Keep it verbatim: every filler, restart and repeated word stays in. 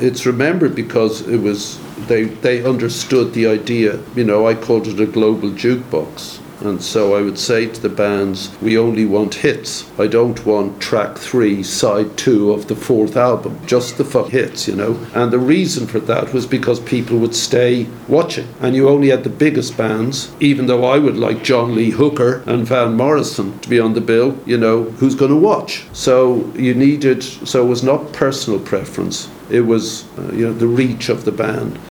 it's remembered because it was they they understood the idea. You know, I called it a global jukebox. And so I would say to the bands, we only want hits. I don't want track three, side two of the fourth album, just the fuck hits, you know. And the reason for that was because people would stay watching. And you only had the biggest bands, even though I would like John Lee Hooker and Van Morrison to be on the bill, you know, who's going to watch? So you needed, so it was not personal preference. It was, uh, you know, the reach of the band.